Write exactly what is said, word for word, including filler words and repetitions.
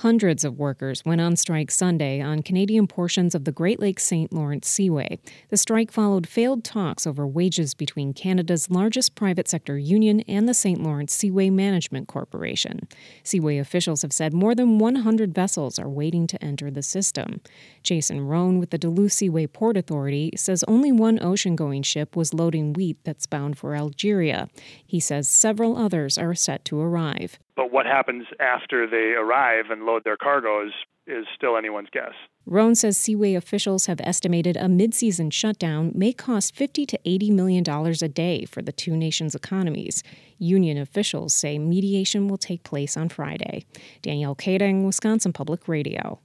Hundreds of workers went on strike Sunday on Canadian portions of the Great Lakes Saint Lawrence Seaway. The strike followed failed talks over wages between Canada's largest private sector union and the Saint Lawrence Seaway Management Corporation. Seaway officials have said more than one hundred vessels are waiting to enter the system. Jason Roan with the Duluth Seaway Port Authority says only one ocean-going ship was loading wheat that's bound for Algeria. He says several others are set to arrive. But what happens after they arrive and load their cargoes is still anyone's guess. Roan says Seaway officials have estimated a mid-season shutdown may cost fifty to eighty million dollars a day for the two nations' economies. Union officials say mediation will take place on Friday. Danielle Kading, Wisconsin Public Radio.